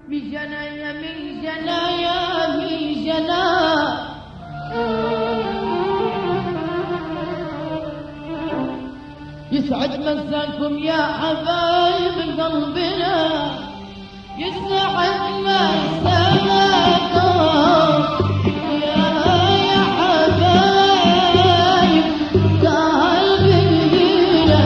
بجنايا من جنايا من جنا يسعد مساكم يا حبايب قلبنا، يسعد مساكم يا حبايب قلبنا.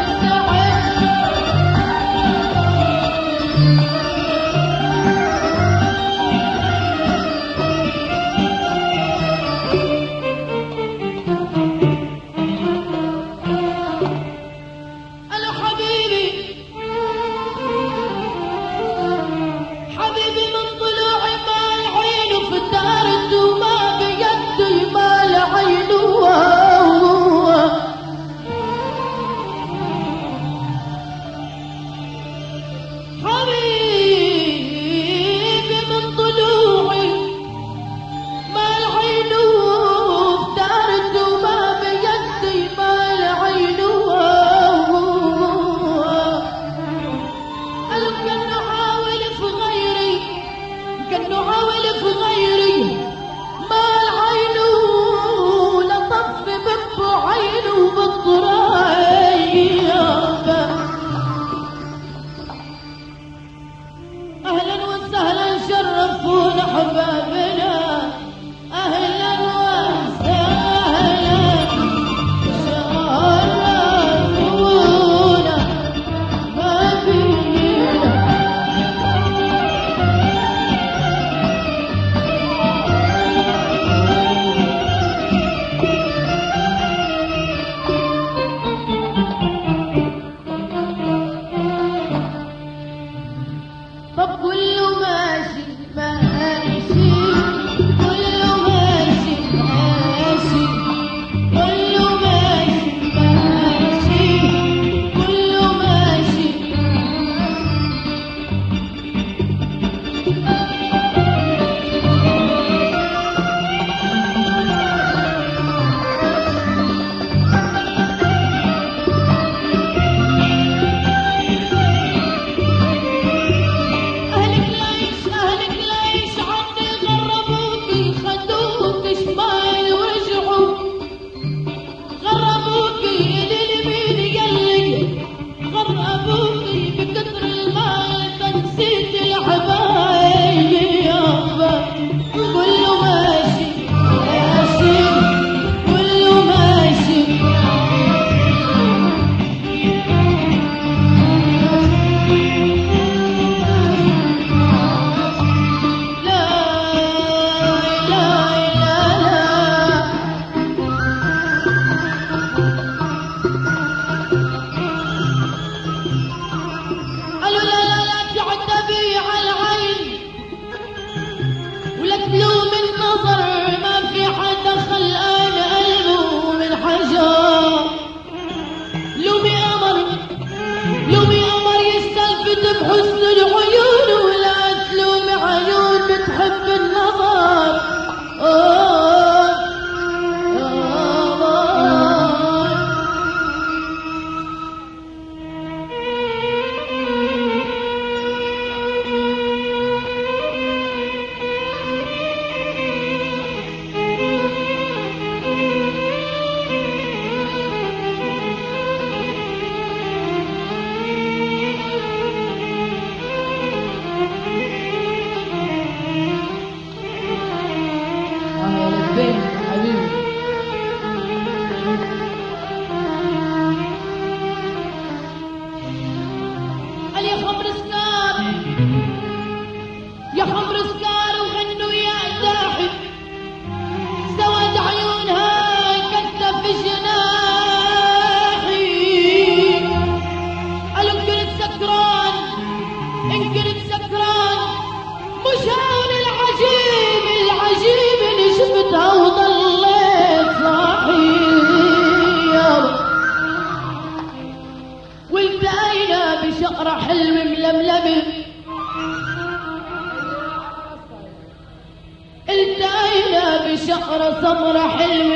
شقرة سمرة حلم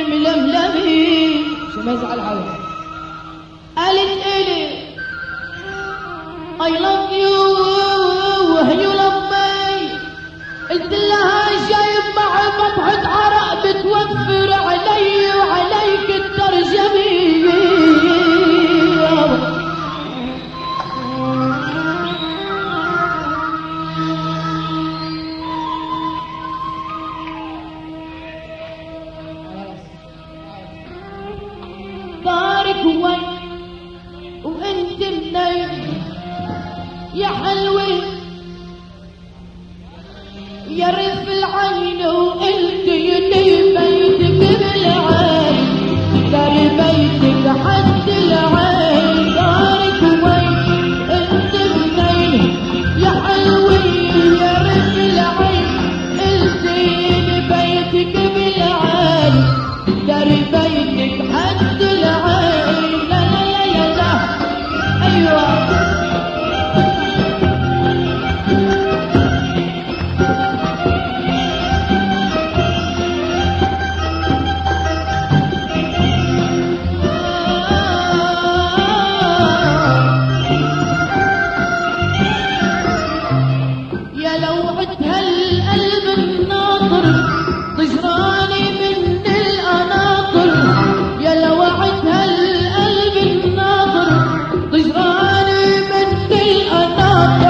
ململمي شو ما يزعل حالك. قالت إلي I love you you love me نطحة عرق بتوفر علي وعليك الترجمة. طارق وين وانت منين يا حلوة يا رف العين وانت يدي بيتك بالعين داري بيتك حد العين. طارق وين انت منين يا حلوة يا رف العين انت يدي بيتك بالعين داري بيتك حد العين. لا لا لا لا لا ايوه طجراني من الأناطر